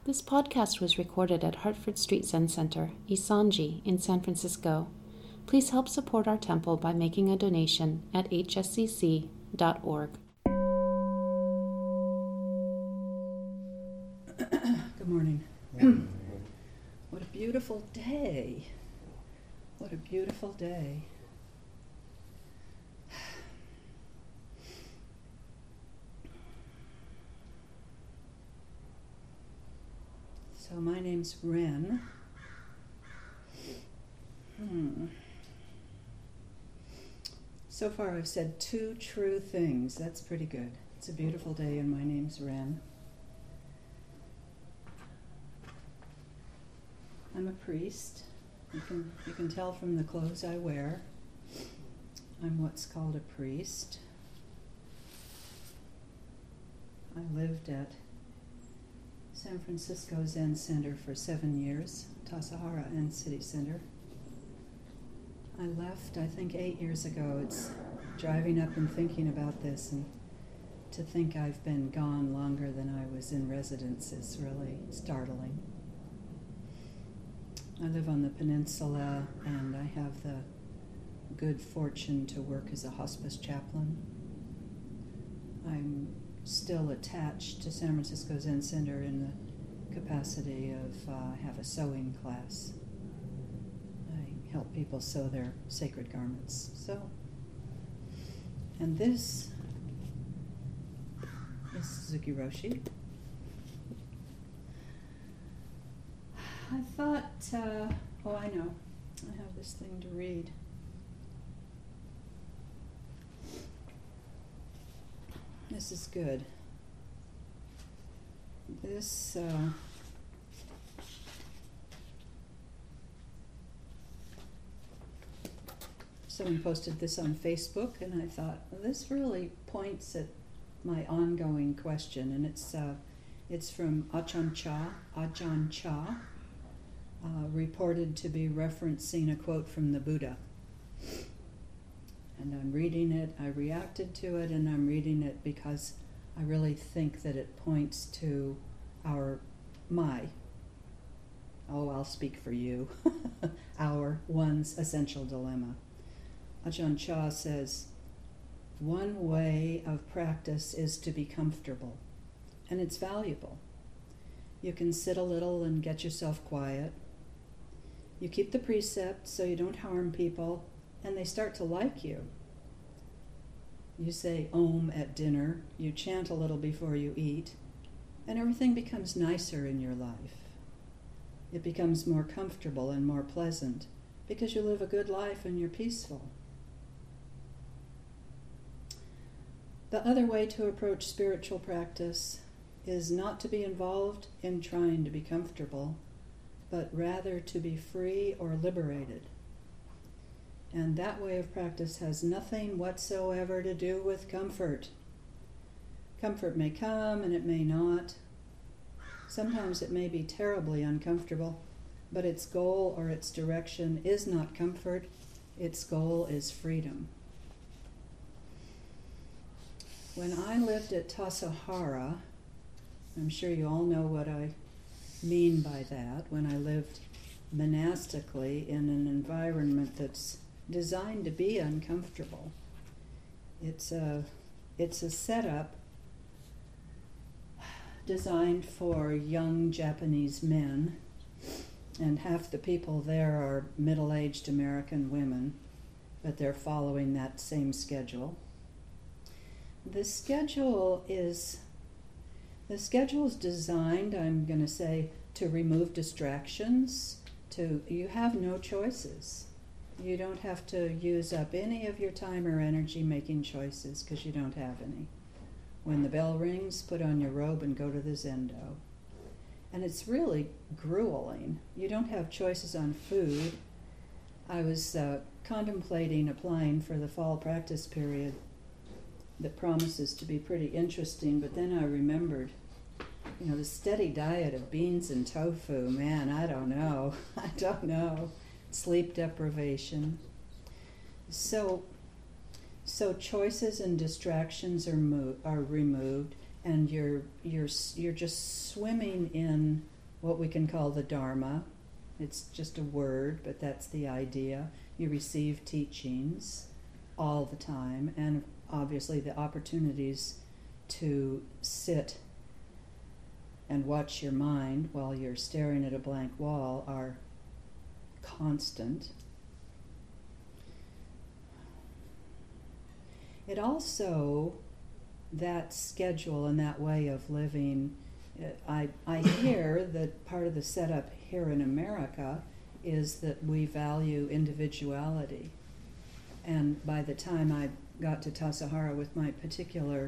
This podcast was recorded at Hartford Street Zen Center, Isanji, in San Francisco. Please help support our temple by making a donation at hscc.org. Good morning. What a beautiful day. What a beautiful day. So my name's Ren. So far I've said 2 true things. That's pretty good. It's a beautiful day and my name's Ren. I'm a priest. You can tell from the clothes I wear. I'm what's called a priest. I lived at San Francisco Zen Center for 7 years, Tassajara and City Center. I left, I think, 8 years ago. It's driving up and thinking about this, and to think I've been gone longer than I was in residence is really startling. I live on the peninsula, and I have the good fortune to work as a hospice chaplain. I'm still attached to San Francisco Zen Center in the capacity of have a sewing class. I help people sew their sacred garments. And this is Suzuki Roshi. I thought, I know, I have this thing to read. This is good. This, someone posted this on Facebook, and I thought, well, this really points at my ongoing question, and it's from Ajahn Chah, reported to be referencing a quote from the Buddha. And I'm reading it, I reacted to it, and I'm reading it because I really think that it points to I'll speak for you, one's essential dilemma. Ajahn Chah says, one way of practice is to be comfortable, and it's valuable. You can sit a little and get yourself quiet. You keep the precepts so you don't harm people, and they start to like you. You say Om at dinner, you chant a little before you eat, and everything becomes nicer in your life. It becomes more comfortable and more pleasant because you live a good life and you're peaceful. The other way to approach spiritual practice is not to be involved in trying to be comfortable, but rather to be free or liberated. And that way of practice has nothing whatsoever to do with comfort. Comfort may come and it may not. Sometimes it may be terribly uncomfortable, but its goal or its direction is not comfort. Its goal is freedom. When I lived at Tassajara, I'm sure you all know what I mean by that, when I lived monastically in an environment that's designed to be uncomfortable. It's a setup designed for young Japanese men, and half the people there are middle-aged American women, but they're following that same schedule. The schedule is designed, I'm going to say, to remove distractions. You have no choices. You don't have to use up any of your time or energy making choices because you don't have any. When the bell rings, put on your robe and go to the zendo. And it's really grueling. You don't have choices on food. I was contemplating applying for the fall practice period that promises to be pretty interesting, but then I remembered, the steady diet of beans and tofu, man, I don't know. Sleep deprivation. So choices and distractions are removed, and you're just swimming in what we can call the Dharma. It's just a word, but that's the idea. You receive teachings all the time, and obviously the opportunities to sit and watch your mind while you're staring at a blank wall are constant. It also, that schedule and that way of living, I hear that part of the setup here in America is that we value individuality. And by the time I got to Tassajara with my particular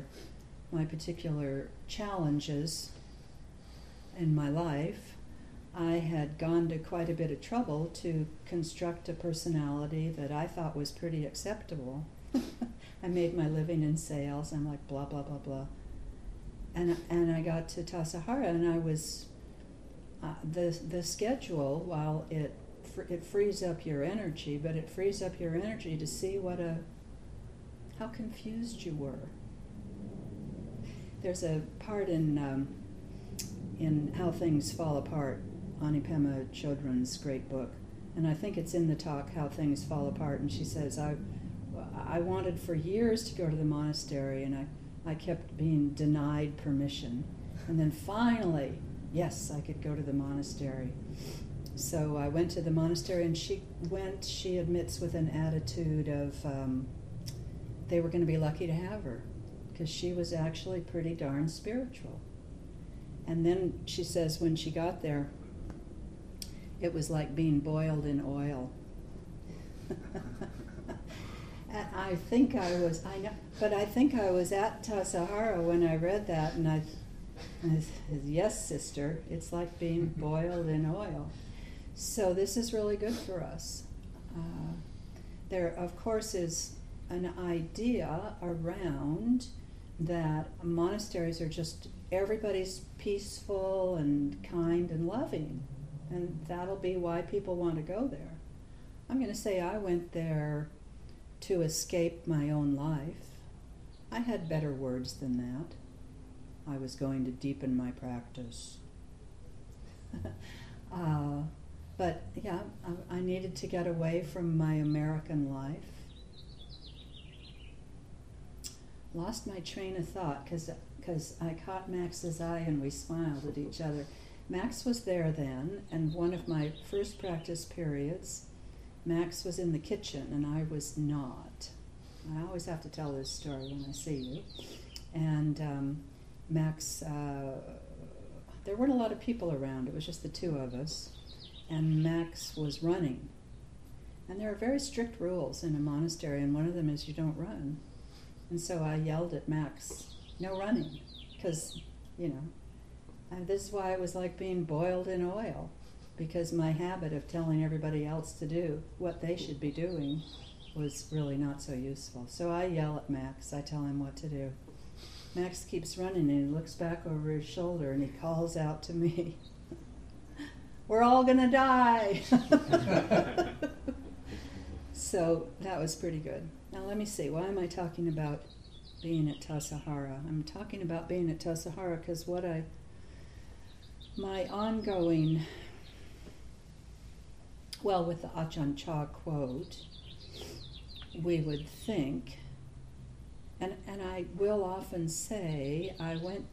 challenges in my life, I had gone to quite a bit of trouble to construct a personality that I thought was pretty acceptable. I made my living in sales. I'm like blah blah blah blah, and I got to Tassajara, and I was the schedule. While it frees up your energy, but it frees up your energy to see how confused you were. There's a part in How Things Fall Apart, Ani Pema Chodron's great book, and I think it's in the talk How Things Fall Apart, and she says, I wanted for years to go to the monastery, and I kept being denied permission. And then finally, yes, I could go to the monastery. So I went to the monastery, and she admits with an attitude of they were going to be lucky to have her, because she was actually pretty darn spiritual. And then she says when she got there, it was like being boiled in oil. I think I was at Tassajara when I read that, and I said, yes, sister, it's like being boiled in oil. So this is really good for us. There, of course, is an idea around that monasteries are just everybody's peaceful and kind and loving, and that'll be why people want to go there. I'm going to say I went there to escape my own life. I had better words than that. I was going to deepen my practice. But yeah, I needed to get away from my American life. Lost my train of thought because I caught Max's eye and we smiled at each other. Max was there then, and one of my first practice periods, Max was in the kitchen and I was not. I always have to tell this story when I see you. And Max, there weren't a lot of people around. It was just the two of us. And Max was running. And there are very strict rules in a monastery, and one of them is you don't run. And so I yelled at Max, no running, because, and this is why it was like being boiled in oil, because my habit of telling everybody else to do what they should be doing was really not so useful. So I yell at Max, I tell him what to do. Max keeps running and he looks back over his shoulder and he calls out to me, we're all gonna die. So that was pretty good. Now let me see, why am I talking about being at Tassajara? I'm talking about being at Tassajara because my ongoing, with the Ajahn Chah quote, we would think, and I will often say, I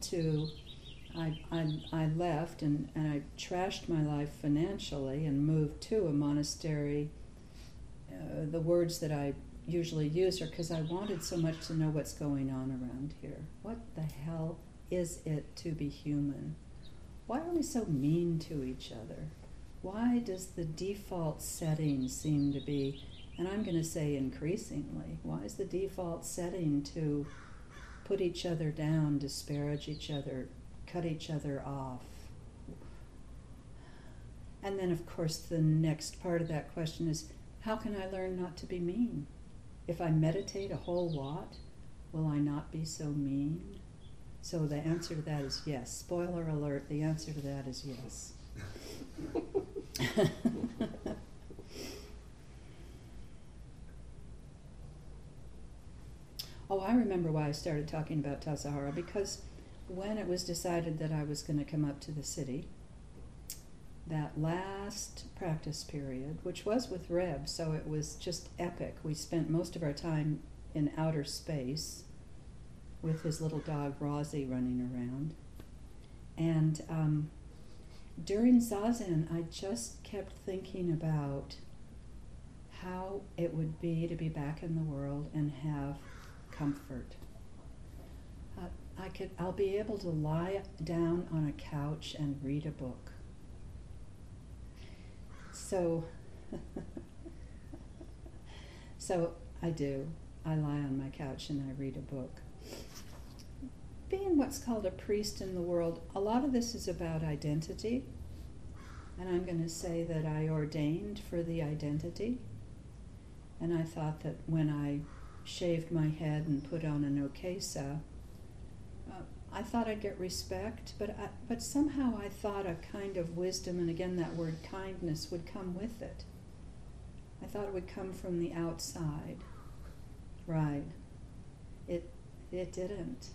left and I trashed my life financially and moved to a monastery. The words that I usually use are because I wanted so much to know what's going on around here. What the hell is it to be human? Why are we so mean to each other? Why does the default setting seem to be, and I'm going to say increasingly, why is the default setting to put each other down, disparage each other, cut each other off? And then, of course, the next part of that question is, how can I learn not to be mean? If I meditate a whole lot, will I not be so mean? So the answer to that is yes. Spoiler alert, the answer to that is yes. Oh, I remember why I started talking about Tassajara, because when it was decided that I was going to come up to the city, that last practice period, which was with Reb, so it was just epic. We spent most of our time in outer space with his little dog Rosie running around. And during Zazen, I just kept thinking about how it would be to be back in the world and have comfort. I'll be able to lie down on a couch and read a book. So I do. I lie on my couch and I read a book. Being what's called a priest in the world, a lot of this is about identity. And I'm going to say that I ordained for the identity. And I thought that when I shaved my head and put on an okesa, I thought I'd get respect, but somehow I thought a kind of wisdom, and again that word kindness, would come with it. I thought it would come from the outside. Right. It didn't.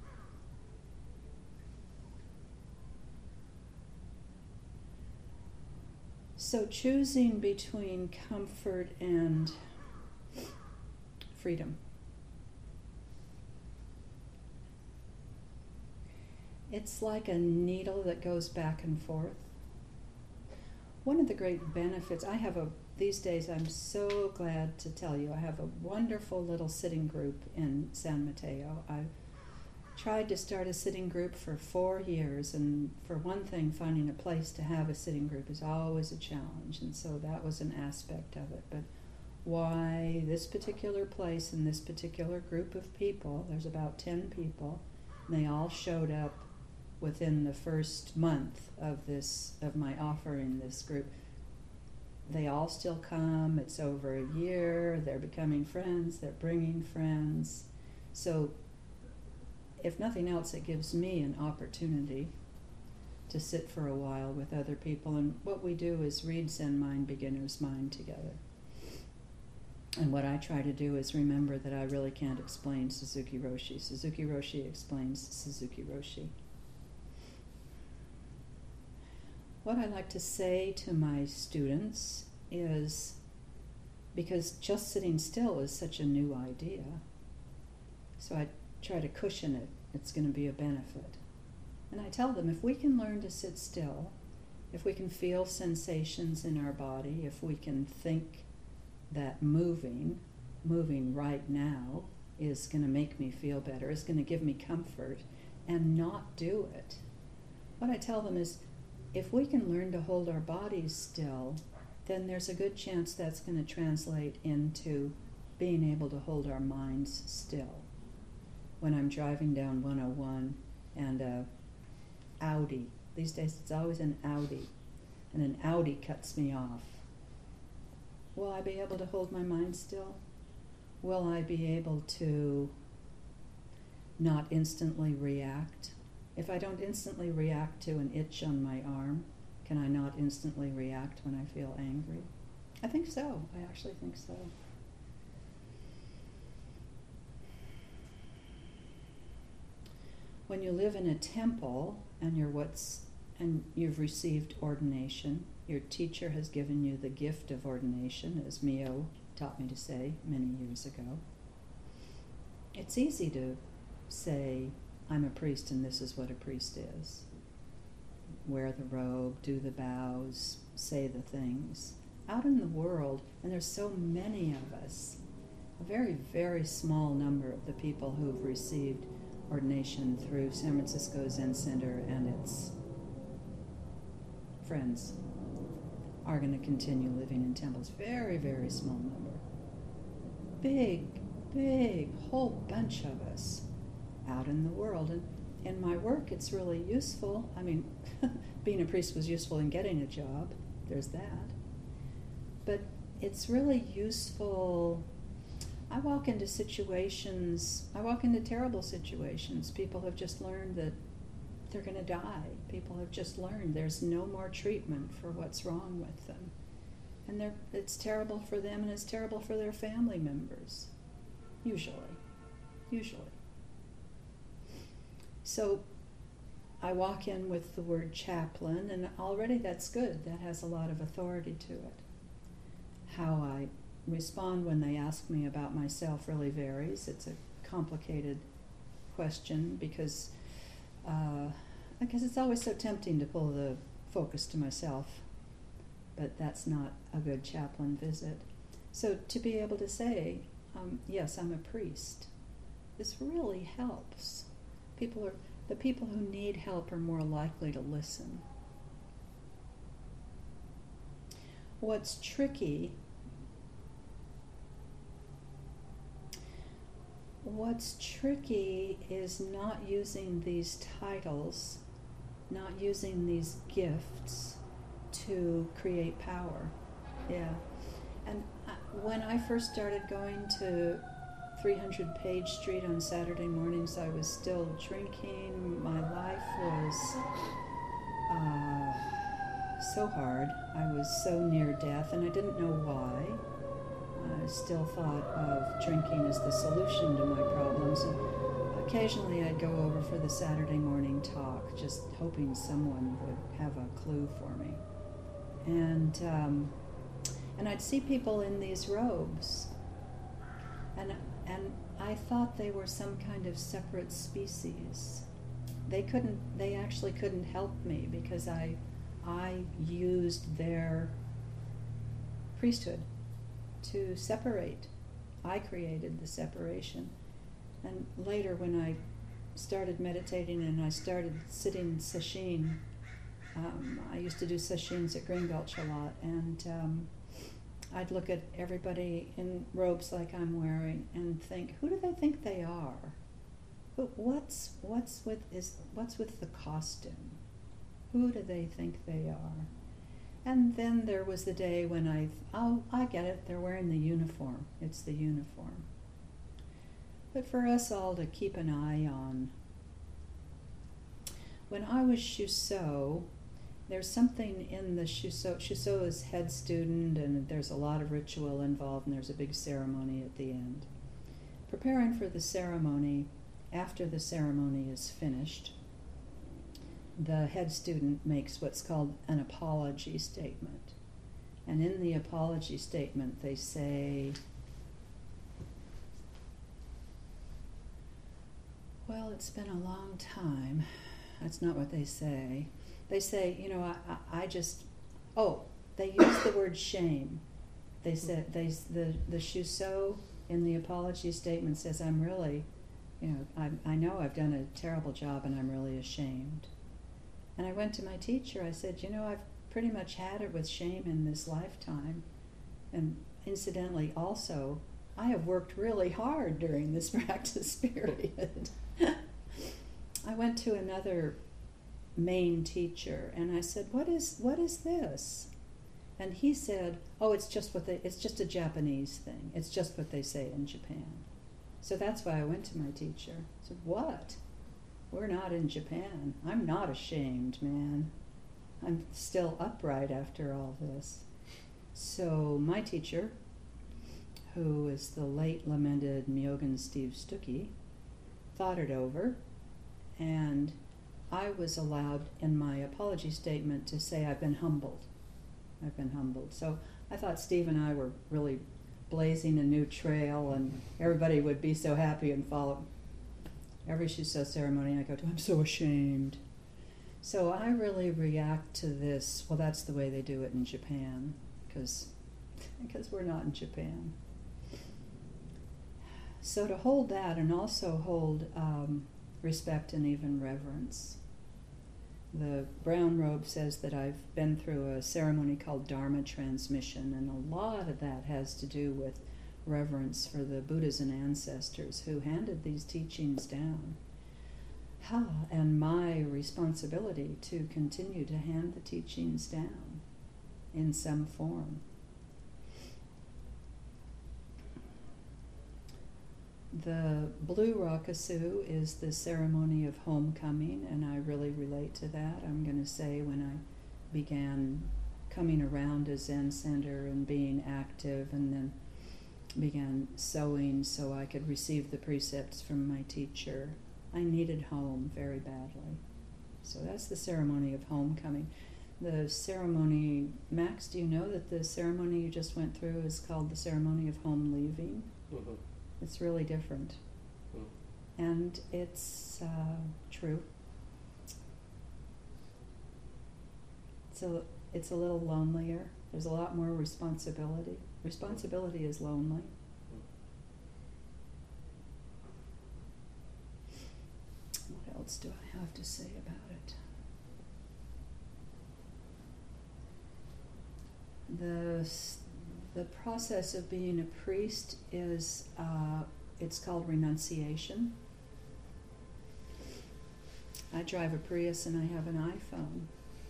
So choosing between comfort and freedom. It's like a needle that goes back and forth. One of the great benefits, these days I'm so glad to tell you, I have a wonderful little sitting group in San Mateo. I've tried to start a sitting group for 4 years, and for one thing, finding a place to have a sitting group is always a challenge, and so that was an aspect of it. But why this particular place and this particular group of people, there's about 10 people, and they all showed up within the first month of my offering this group. They all still come. It's over a year. They're becoming friends. They're bringing friends. So if nothing else, it gives me an opportunity to sit for a while with other people. And what we do is read Zen Mind, Beginner's Mind together. And what I try to do is remember that I really can't explain Suzuki Roshi. Suzuki Roshi explains Suzuki Roshi. What I like to say to my students is, because just sitting still is such a new idea, so I try to cushion it. It's going to be a benefit. And I tell them, if we can learn to sit still, if we can feel sensations in our body, if we can think that moving right now is going to make me feel better, is going to give me comfort, and not do it. What I tell them is, if we can learn to hold our bodies still, then there's a good chance that's going to translate into being able to hold our minds still. When I'm driving down 101 and a Audi, these days it's always an Audi, and an Audi cuts me off, will I be able to hold my mind still? Will I be able to not instantly react? If I don't instantly react to an itch on my arm, can I not instantly react when I feel angry? I think so. I actually think so. When you live in a temple and you've received ordination, your teacher has given you the gift of ordination, as Mio taught me to say many years ago. It's easy to say, I'm a priest and this is what a priest is. Wear the robe, do the bows, say the things. Out in the world, and there's so many of us, a very, very small number of the people who've received ordination through San Francisco Zen Center and its friends are going to continue living in temples. Very, very small number. Big, whole bunch of us out in the world. And in my work, it's really useful. I mean, being a priest was useful in getting a job. There's that. But it's really useful. I walk into terrible situations. People have just learned that they're going to die. People have just learned there's no more treatment for what's wrong with them. And it's terrible for them, and it's terrible for their family members. Usually. So I walk in with the word chaplain, and already that's good. That has a lot of authority to it. How I respond when they ask me about myself really varies. It's a complicated question because I guess it's always so tempting to pull the focus to myself, but that's not a good chaplain visit. So to be able to say, yes, I'm a priest, this really helps. The people who need help are more likely to listen. What's tricky is not using these titles, not using these gifts to create power. Yeah. And when I first started going to 300 Page Street on Saturday mornings, I was still drinking. My life was so hard. I was so near death, and I didn't know why. I still thought of drinking as the solution to my problems. And occasionally I'd go over for the Saturday morning talk, just hoping someone would have a clue for me. And I'd see people in these robes, and I thought they were some kind of separate species. They actually couldn't help me because I used their priesthood to separate. I created the separation. And later when I started meditating and I started sitting sesshin, I used to do sesshins at Green Gulch a lot, and I'd look at everybody in robes like I'm wearing and think, who do they think they are? What's with the costume? Who do they think they are? And then there was the day when I get it, they're wearing the uniform. It's the uniform. But for us all to keep an eye on. When I was Shuso, there's something in the Shuso. Shuso is head student, and there's a lot of ritual involved, and there's a big ceremony at the end. Preparing for the ceremony, after the ceremony is finished, the head student makes what's called an apology statement. And in the apology statement, they say, well, it's been a long time. That's not what they say. They say, they use the word shame. They said, the Shuso in the apology statement says, I'm really, I know I've done a terrible job and I'm really ashamed. And I went to my teacher, I said, I've pretty much had it with shame in this lifetime. And incidentally, also, I have worked really hard during this practice period. I went to another main teacher and I said, what is this? And he said, it's just a Japanese thing. It's just what they say in Japan. So that's why I went to my teacher. I said, what? We're not in Japan. I'm not ashamed, man. I'm still upright after all this. So my teacher, who is the late lamented Myogen Steve Stuckey, thought it over, and I was allowed in my apology statement to say I've been humbled. I've been humbled. So I thought Steve and I were really blazing a new trail, and everybody would be so happy and follow. Every Shuso ceremony I go to, I'm so ashamed. So I really react to this, well, that's the way they do it in Japan, because we're not in Japan. So to hold that and also hold respect and even reverence. The brown robe says that I've been through a ceremony called Dharma transmission, and a lot of that has to do with reverence for the Buddhas and ancestors who handed these teachings down. And my responsibility to continue to hand the teachings down in some form. The blue rakusu is the ceremony of homecoming, and I really relate to that. I'm going to say when I began coming around a Zen center and being active, and then began sewing so I could receive the precepts from my teacher, I needed home very badly. So that's the ceremony of homecoming. The ceremony, Max, do you know that the ceremony you just went through is called the ceremony of home leaving? Mm-hmm. It's really different. Mm. And it's true. So it's a little lonelier. There's a lot more responsibility. Responsibility is lonely. What else do I have to say about it? The process of being a priest is, it's called renunciation. I drive a Prius and I have an iPhone.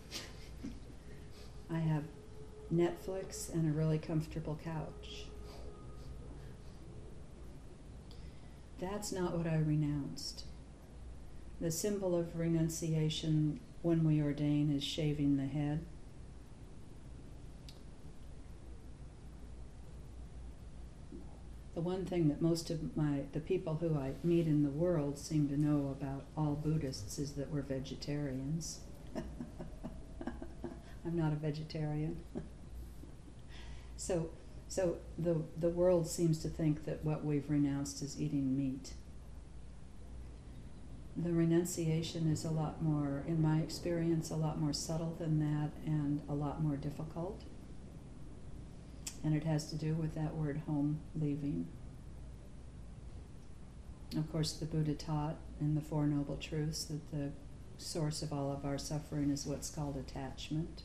I have Netflix and a really comfortable couch. That's not what I renounced. The symbol of renunciation when we ordain is shaving the head. The one thing that most of the people who I meet in the world seem to know about all Buddhists is that we're vegetarians. I'm not a vegetarian. So the world seems to think that what we've renounced is eating meat. The renunciation is a lot more, in my experience, a lot more subtle than that and a lot more difficult. And it has to do with that word home leaving. Of course, the Buddha taught in the Four Noble Truths that the source of all of our suffering is what's called attachment.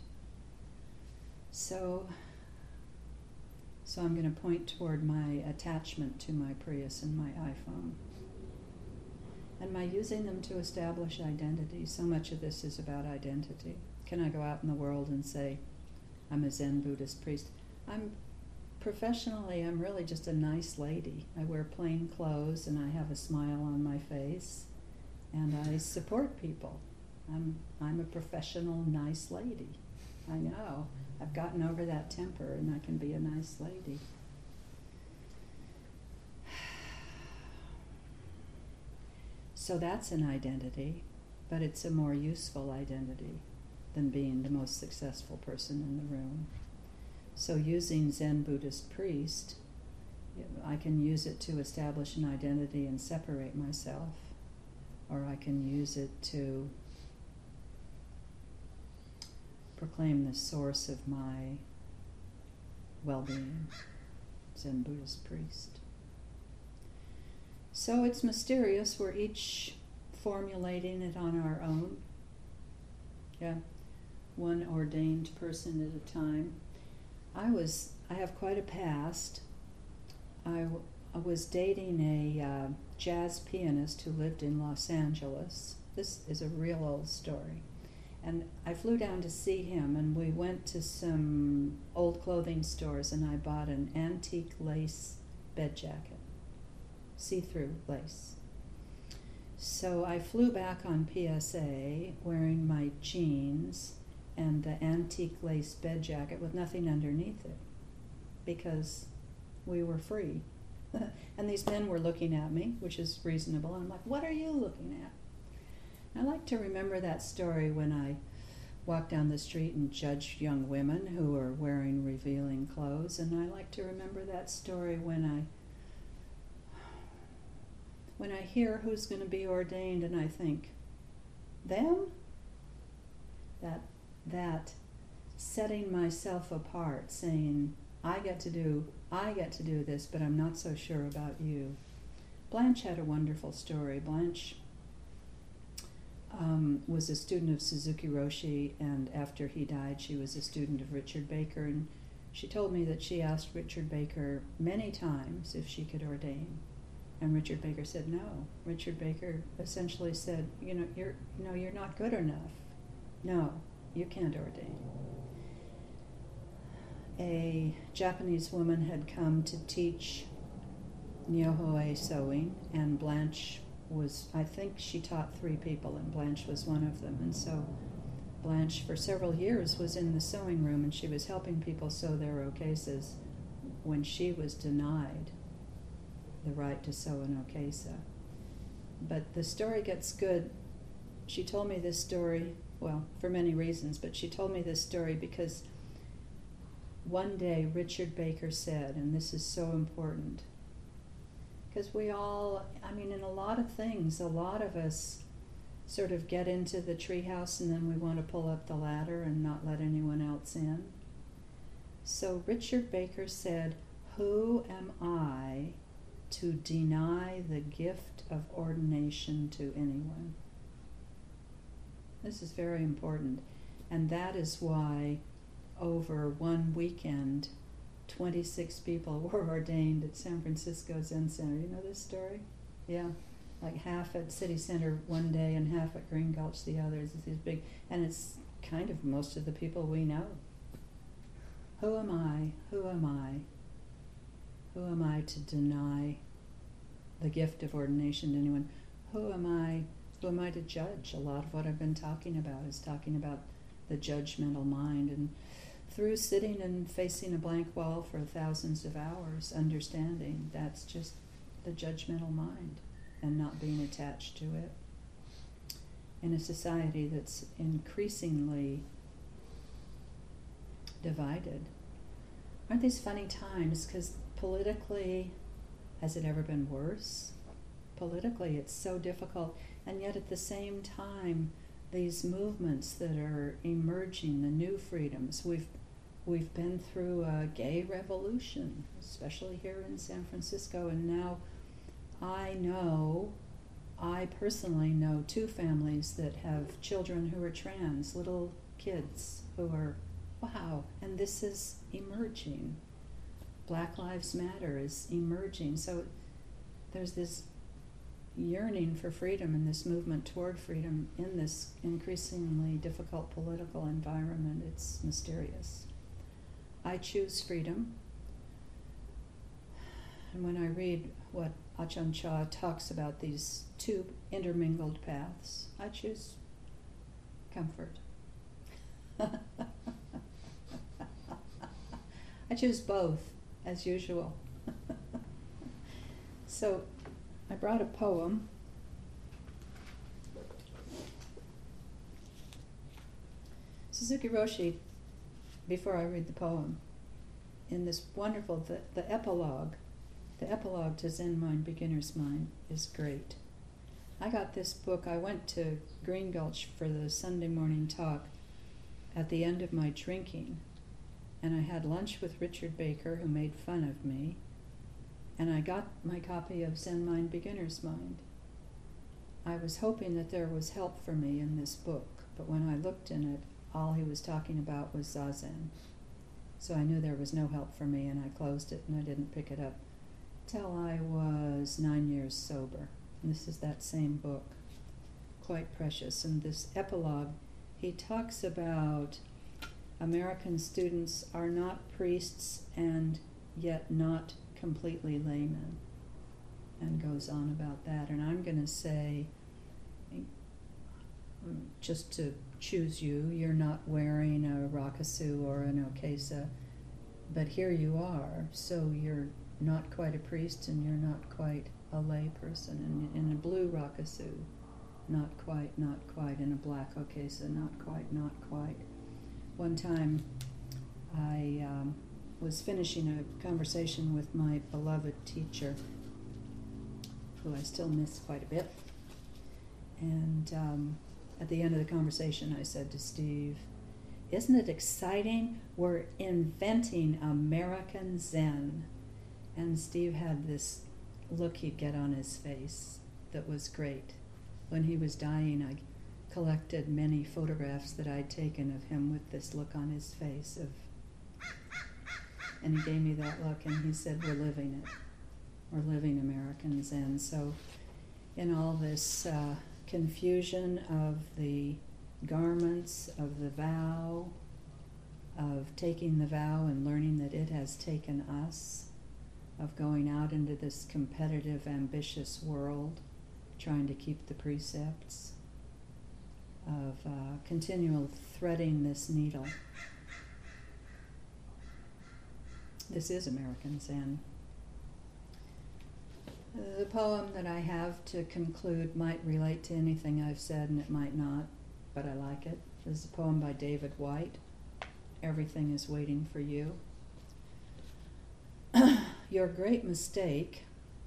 So I'm going to point toward my attachment to my Prius and my iPhone. And my using them to establish identity. So much of this is about identity. Can I go out in the world and say, I'm a Zen Buddhist priest? Professionally, I'm really just a nice lady. I wear plain clothes and I have a smile on my face. And I support people. I'm a professional, nice lady. I know. I've gotten over that temper and I can be a nice lady. So that's an identity, but it's a more useful identity than being the most successful person in the room. So using Zen Buddhist priest, I can use it to establish an identity and separate myself, or I can use it to proclaim the source of my well-being, Zen Buddhist priest. So it's mysterious. We're each formulating it on our own. Yeah, one ordained person at a time. I have quite a past. I was dating a jazz pianist who lived in Los Angeles. This is a real old story. And I flew down to see him, and we went to some old clothing stores, and I bought an antique lace bed jacket, see-through lace. So I flew back on PSA wearing my jeans and the antique lace bed jacket with nothing underneath it, because we were free. And these men were looking at me, which is reasonable. I'm like, what are you looking at? I like to remember that story when I walk down the street and judge young women who are wearing revealing clothes, and I like to remember that story when I hear who's going to be ordained and I think, them? That setting myself apart, saying, I get to do this, but I'm not so sure about you. Blanche had a wonderful story. Blanche was a student of Suzuki Roshi, and after he died, she was a student of Richard Baker, and she told me that she asked Richard Baker many times if she could ordain, and Richard Baker said no. Richard Baker essentially said, you're not good enough. No, you can't ordain. A Japanese woman had come to teach Nyohoe sewing, and Blanche I think she taught 3 people, and Blanche was one of them. And so Blanche, for several years, was in the sewing room, and she was helping people sew their okeses when she was denied the right to sew an okesa. But the story gets good. she told me this story, well, for many reasons, but she told me this story because one day Richard Baker said, and this is so important, because we all, in a lot of things, a lot of us sort of get into the treehouse and then we want to pull up the ladder and not let anyone else in. So Richard Baker said, "Who am I to deny the gift of ordination to anyone?" This is very important. And that is why over one weekend, 26 people were ordained at San Francisco Zen Center. You know this story? Yeah. Like half at City Center one day and half at Green Gulch the other. It's these big, and it's kind of most of the people we know. Who am I? Who am I? Who am I to deny the gift of ordination to anyone? Who am I? Who am I to judge? A lot of what I've been talking about is talking about the judgmental mind, and through sitting and facing a blank wall for thousands of hours, understanding that's just the judgmental mind and not being attached to it. In a society that's increasingly divided. Aren't these funny times? Because politically, has it ever been worse? Politically, it's so difficult. And yet at the same time, these movements that are emerging, the new freedoms, we've been through a gay revolution, especially here in San Francisco, and now I personally know 2 families that have children who are trans, little kids who are, wow, and this is emerging. Black Lives Matter is emerging. So there's this yearning for freedom and this movement toward freedom in this increasingly difficult political environment. It's mysterious. I choose freedom. And when I read what Ajahn Chah talks about these 2 intermingled paths, I choose comfort. I choose both, as usual. So I brought a poem. Suzuki Roshi, before I read the poem, in this wonderful, the epilogue to Zen Mind, Beginner's Mind is great. I got this book, I went to Green Gulch for the Sunday morning talk at the end of my drinking, and I had lunch with Richard Baker, who made fun of me, and I got my copy of Zen Mind, Beginner's Mind. I was hoping that there was help for me in this book, but when I looked in it, all he was talking about was Zazen. So I knew there was no help for me, and I closed it, and I didn't pick it up till I was 9 years sober. And this is that same book, quite precious. And this epilogue, he talks about American students are not priests and yet not completely laymen, and goes on about that. And I'm going to say, just to choose you, you're not wearing a rakusu or an okesa, but here you are, so you're not quite a priest and you're not quite a lay person. And in a blue rakusu, not quite, in a black okesa, not quite. One time I was finishing a conversation with my beloved teacher, who I still miss quite a bit, and at the end of the conversation I said to Steve, "Isn't it exciting? We're inventing American Zen." And Steve had this look he'd get on his face that was great. When he was dying, I collected many photographs that I'd taken of him with this look on his face and he gave me that look and he said, "We're living it. We're living American Zen." So in all this confusion of the garments, of the vow, of taking the vow and learning that it has taken us, of going out into this competitive, ambitious world, trying to keep the precepts, of continual threading this needle. This is American Zen. The poem that I have to conclude might relate to anything I've said, and it might not, but I like it. This is a poem by David Whyte. Everything is waiting for you. Your great mistake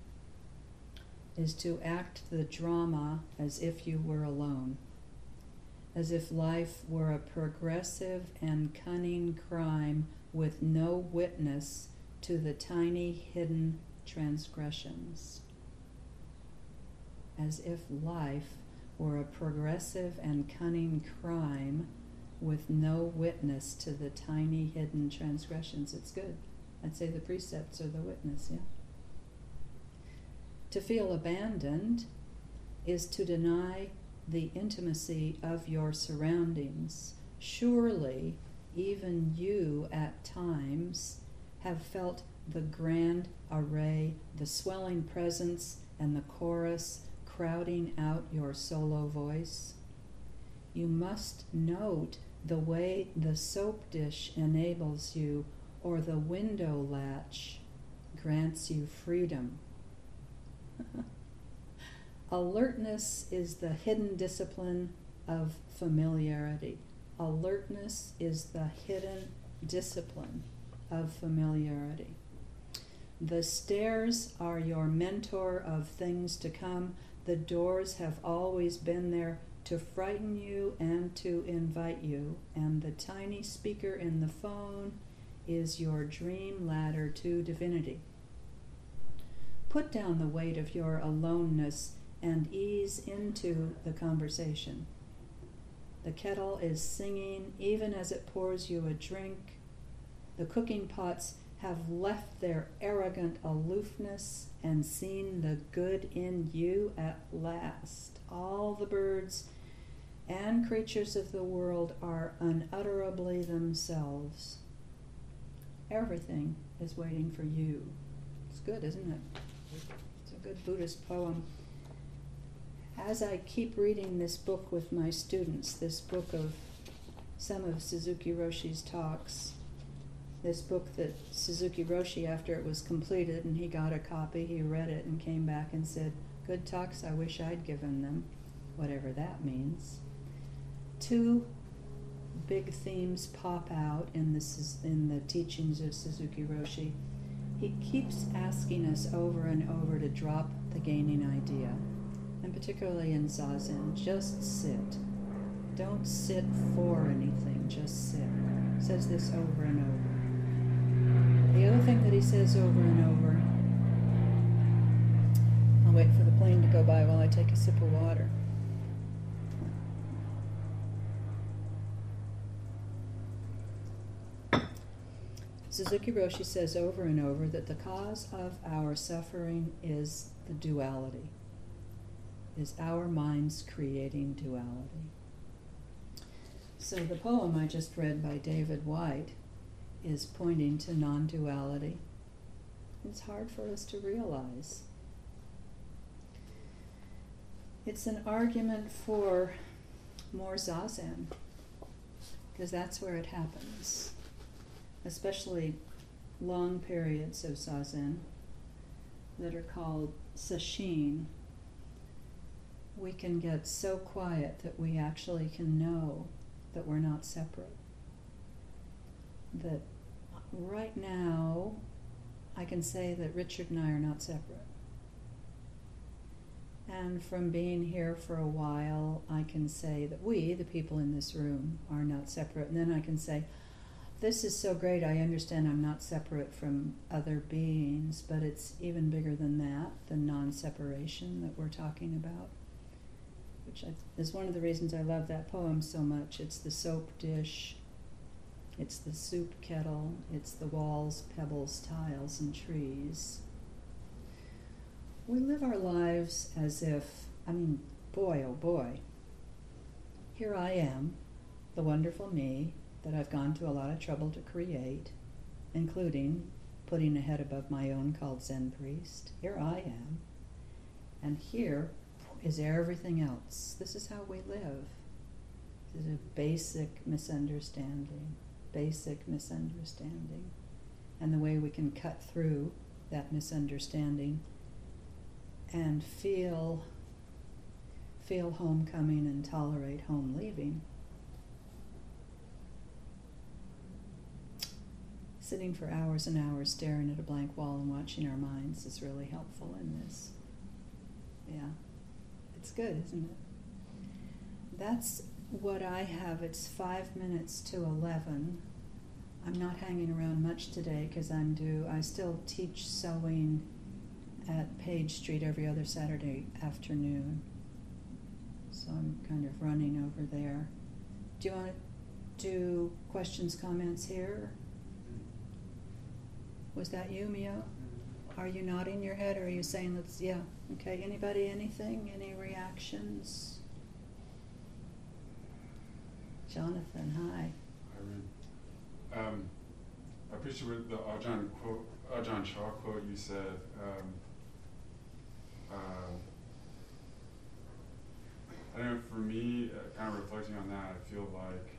is to act the drama as if you were alone, as if life were a progressive and cunning crime with no witness to the tiny hidden transgressions. As if life were a progressive and cunning crime with no witness to the tiny hidden transgressions. It's good. I'd say the precepts are the witness, yeah? To feel abandoned is to deny the intimacy of your surroundings. Surely, even you at times have felt the grand array, the swelling presence, and the chorus crowding out your solo voice. You must note the way the soap dish enables you, or the window latch grants you freedom. Alertness is the hidden discipline of familiarity. Alertness is the hidden discipline of familiarity. The stairs are your mentor of things to come. The doors have always been there to frighten you and to invite you. And the tiny speaker in the phone is your dream ladder to divinity. Put down the weight of your aloneness and ease into the conversation. The kettle is singing even as it pours you a drink. The cooking pots have left their arrogant aloofness and seen the good in you at last. All the birds and creatures of the world are unutterably themselves. Everything is waiting for you. It's good, isn't it? It's a good Buddhist poem. As I keep reading this book with my students, this book of some of Suzuki Roshi's talks, this book that Suzuki Roshi, after it was completed and he got a copy, he read it and came back and said, "Good talks, I wish I'd given them," whatever that means. Two big themes pop out in the teachings of Suzuki Roshi. He keeps asking us over and over to drop the gaining idea, and particularly in Zazen, just sit. Don't sit for anything, just sit. He says this over and over. The other thing that he says over and over, I'll wait for the plane to go by while I take a sip of water. Suzuki Roshi says over and over that the cause of our suffering is the duality, is our minds creating duality. So the poem I just read by David Whyte is pointing to non-duality. It's hard for us to realize. It's an argument for more Zazen, because that's where it happens. Especially long periods of Zazen that are called sesshin. We can get so quiet that we actually can know that we're not separate. That right now, I can say that Richard and I are not separate. And from being here for a while, I can say that we, the people in this room, are not separate. And then I can say, this is so great, I understand I'm not separate from other beings, but it's even bigger than that, the non-separation that we're talking about, which is one of the reasons I love that poem so much. It's the soap dish, it's the soup kettle, it's the walls, pebbles, tiles, and trees. We live our lives as if, boy, oh boy, here I am, the wonderful me, that I've gone to a lot of trouble to create, including putting a head above my own called Zen priest. Here I am. And here is everything else. This is how we live. This is a basic misunderstanding. And the way we can cut through that misunderstanding and feel homecoming and tolerate home leaving. Sitting for hours and hours staring at a blank wall and watching our minds is really helpful in this. Yeah, it's good, isn't it? That's what I have. It's 5 minutes to 11. I'm not hanging around much today because I still teach sewing at Page Street every other Saturday afternoon. So I'm kind of running over there. Do you want to do questions, comments here? Was that you, Mio? Are you nodding your head, or are you saying let's, yeah, okay. Anybody, anything, any reactions? Jonathan, hi. I appreciate the Ajahn Chah quote you said. I don't know, for me, kind of reflecting on that, I feel like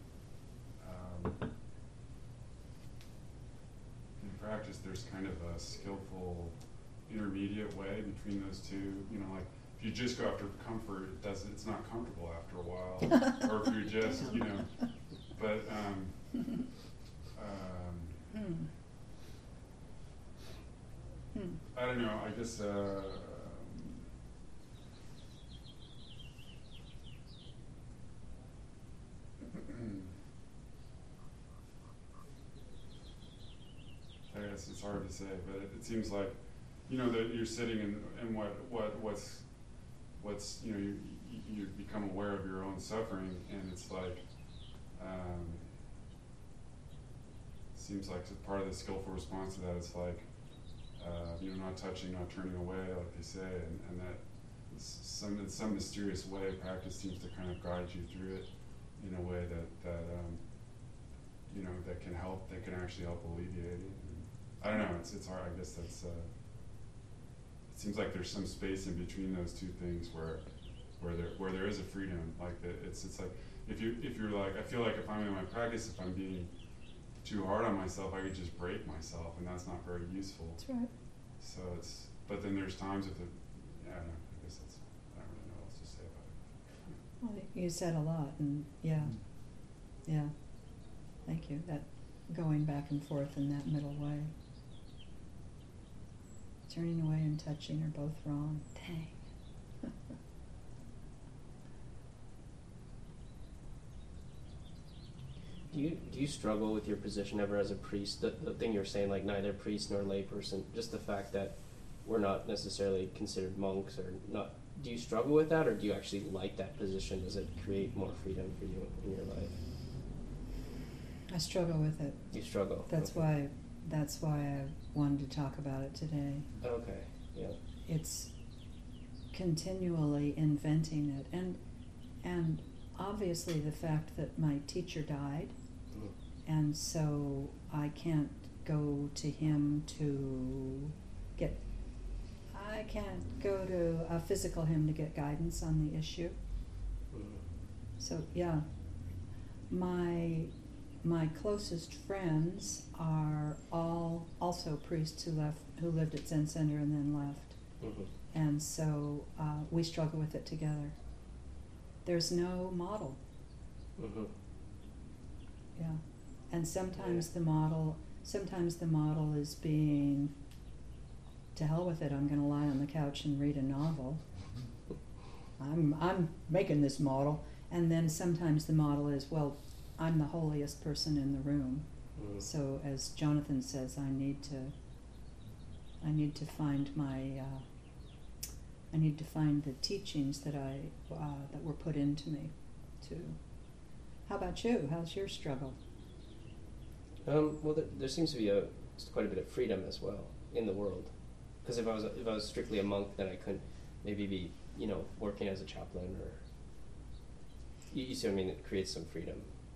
in practice there's kind of a skillful intermediate way between those two. You know, like if you just go after comfort, it's not comfortable after a while. Or if you're just, you know, but I don't know, I guess I guess it's hard to say, but it seems like, you know, that you're sitting in what's you know, you become aware of your own suffering, and it's like seems like part of the skillful response to that is like you know, not touching, not turning away, like they say, and that in some mysterious way practice seems to kind of guide you through it in a way that you know, that can actually help alleviate it. I don't know, it's hard. I guess that's it seems like there's some space in between those two things where there is a freedom. Like it's like if you're like, I feel like if I'm in my practice, if I'm being too hard on myself, I could just break myself, and that's not very useful. That's right. So but then there's times if I don't know, I guess I don't really know what else to say about it. Well, you said a lot, and yeah, thank you. That going back and forth in that middle way. Turning away and touching are both wrong. Dang. Do you struggle with your position ever as a priest? The thing you're saying, like neither priest nor layperson, just the fact that we're not necessarily considered monks or not. Do you struggle with that, or do you actually like that position? Does it create more freedom for you in your life? I struggle with it. You struggle. That's why I wanted to talk about it today. Okay. Yeah. It's continually inventing it, and obviously the fact that my teacher died, and so I can't go to him I can't go to a physical him to get guidance on the issue. So yeah, my closest friends are all also priests who lived at Zen Center and then left, and so we struggle with it together. There's no model. Yeah, and sometimes the model is being, to hell with it, I'm going to lie on the couch and read a novel. I'm making this model, and then sometimes the model is, well, I'm the holiest person in the room. So as Jonathan says, I need to find the teachings that were put into me. How about you? How's your struggle? Well, there seems to be quite a bit of freedom as well in the world. Because if I was strictly a monk, then I couldn't maybe be, you know, working as a chaplain, or you see what I mean? It creates some freedom.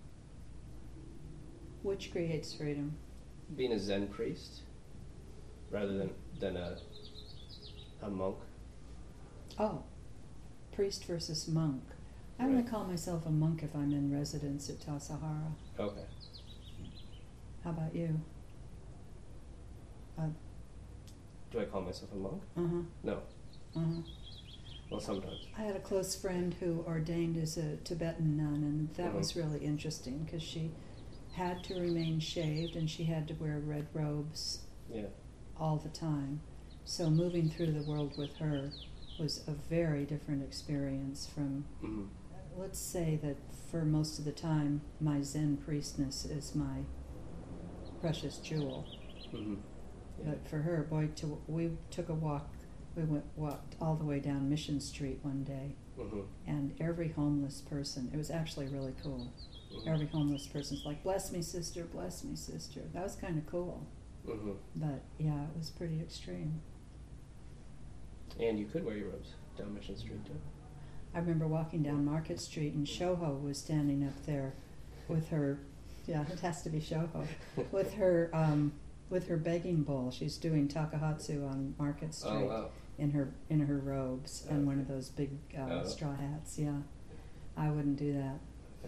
Which creates freedom? Being a Zen priest rather than a monk. Oh, priest versus monk. I only call myself a monk if I'm in residence at Tassajara. Okay. How about you? Do I call myself a monk? Uh-huh. No. Uh-huh. Well, sometimes. I had a close friend who ordained as a Tibetan nun, and that Mhm. was really interesting because she had to remain shaved and she had to wear red robes Yeah. all the time. So moving through the world with her was a very different experience from, Mm-hmm. let's say that for most of the time, my Zen priestess is my precious jewel. Mm-hmm. Yeah. But for her, boy, we took a walk. We walked all the way down Mission Street one day, Mm-hmm. and every homeless person, it was actually really cool. Mm-hmm. Every homeless person's like, bless me, sister, bless me, sister. That was kind of cool. Mm-hmm. But yeah, it was pretty extreme. And you could wear your robes down Mission Street too. I remember walking down Market Street, and Shoho was standing up there with her, yeah, it has to be Shoho, with her begging bowl. She's doing Takahatsu on Market Street. Oh wow. in her robes and one of those big Oh. straw hats. Yeah, I wouldn't do that.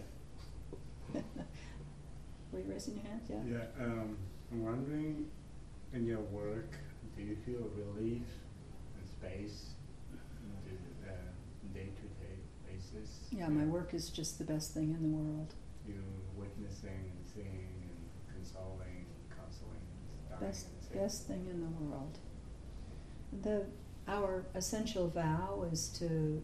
Were you raising your hand? Yeah. Yeah, I'm wondering, in your work, do you feel relief and space on a day-to-day basis? Yeah, my work is just the best thing in the world. You witnessing and seeing and consoling and counseling and dying Best thing in the world. Our essential vow is to.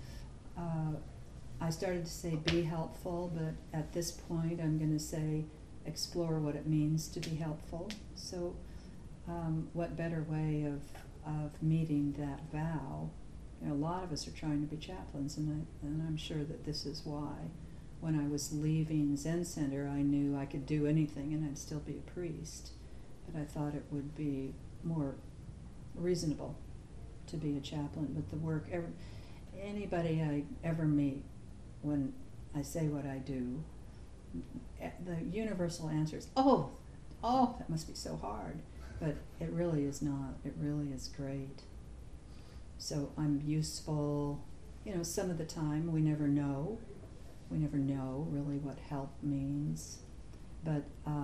I started to say be helpful, but at this point I'm going to say explore what it means to be helpful. So, what better way of meeting that vow? You know, a lot of us are trying to be chaplains, and I'm sure that this is why. When I was leaving Zen Center, I knew I could do anything and I'd still be a priest, but I thought it would be more reasonable to be a chaplain. But the work, anybody I ever meet, when I say what I do, the universal answer is, oh, that must be so hard. But it really is not. It really is great. So I'm useful. You know, some of the time we never know. We never know really what help means. But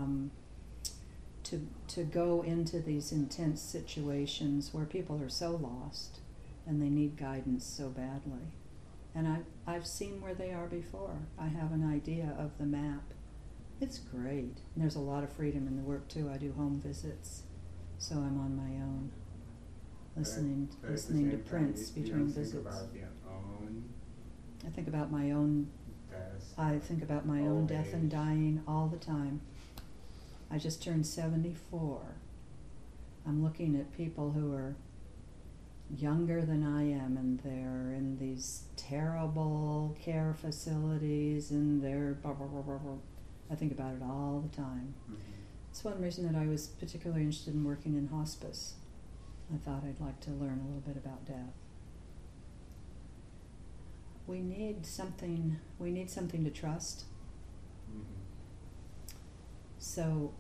to go into these intense situations where people are so lost and they need guidance so badly. And I've seen where they are before. I have an idea of the map. It's great. And there's a lot of freedom in the work too. I do home visits, so I'm on my own, listening to Prince between visits. Think about your own I think about my own. death. I think about my own Old death and age. dying all the time. I just turned 74. I'm looking at people who are younger than I am, and they're in these terrible care facilities, and they're blah, blah, blah, blah, blah. I think about it all the time. Mhm. It's one reason that I was particularly interested in working in hospice. I thought I'd like to learn a little bit about death. We need something to trust. Mhm. So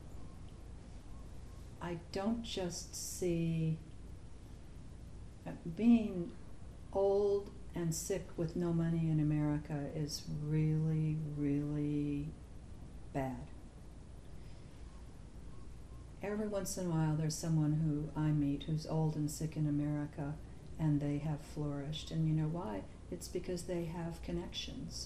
I don't just see being old and sick with no money in America is really, really bad. Every once in a while there's someone who I meet who's old and sick in America, and they have flourished. And you know why? It's because they have connections.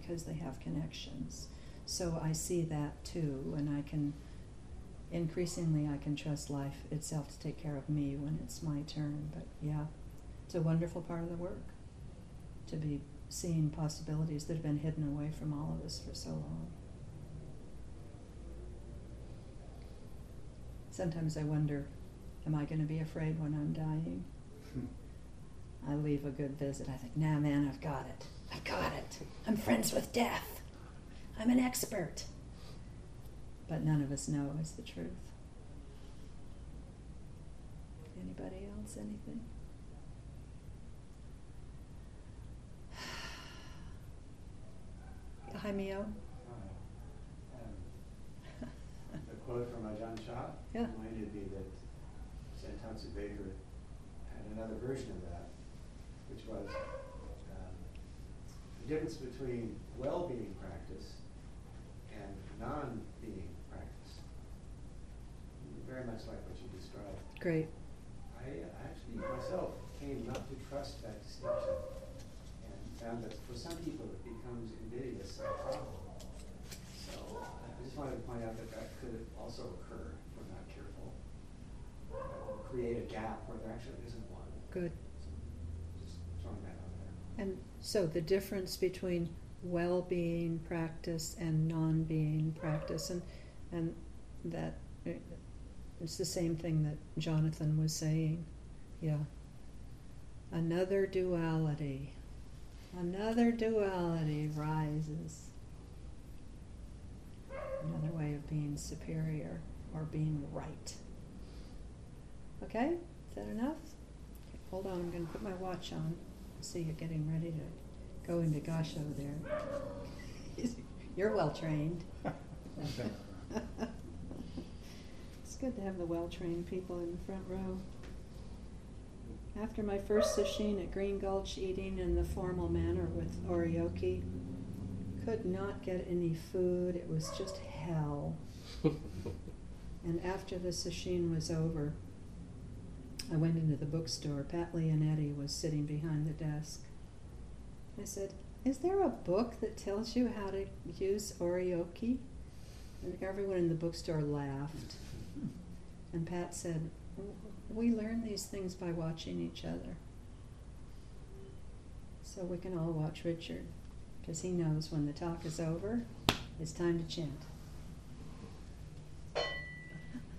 So I see that too, and increasingly I can trust life itself to take care of me when it's my turn. But yeah, it's a wonderful part of the work, to be seeing possibilities that have been hidden away from all of us for so long. Sometimes I wonder, am I going to be afraid when I'm dying? I leave a good visit. I think, nah, man, I've got it. I'm friends with death. I'm an expert. But none of us know is the truth. Anybody else? Anything? Hi, Mio. The quote from Ajahn Chah Yeah. reminded me that St. Thomas Baker had another version of that, which was the difference between well-being practice and non-being practice. Very much like what you described. Great. I actually myself came not to trust trust that distinction. And found that for some people it becomes invidious and a problem. So I just wanted to point out that that could also occur if we're not careful. Or create a gap where there actually isn't one. Good. So just throwing that out there. And so the difference between well-being practice and non-being practice, and that it's the same thing that Jonathan was saying. Yeah. Another duality rises. Another way of being superior or being right. Okay? Is that enough? Okay, hold on, I'm going to put my watch on. See you getting ready to go into Gasho there. You're well trained. It's good to have the well-trained people in the front row. After my first sesshin at Green Gulch, eating in the formal manner with Orioki, could not get any food. It was just hell. And after the sesshin was over, I went into the bookstore. Pat Leonetti was sitting behind the desk. I said, "Is there a book that tells you how to use Orioki?" And everyone in the bookstore laughed. And Pat said, "We learn these things by watching each other. So we can all watch Richard, because he knows when the talk is over, it's time to chant."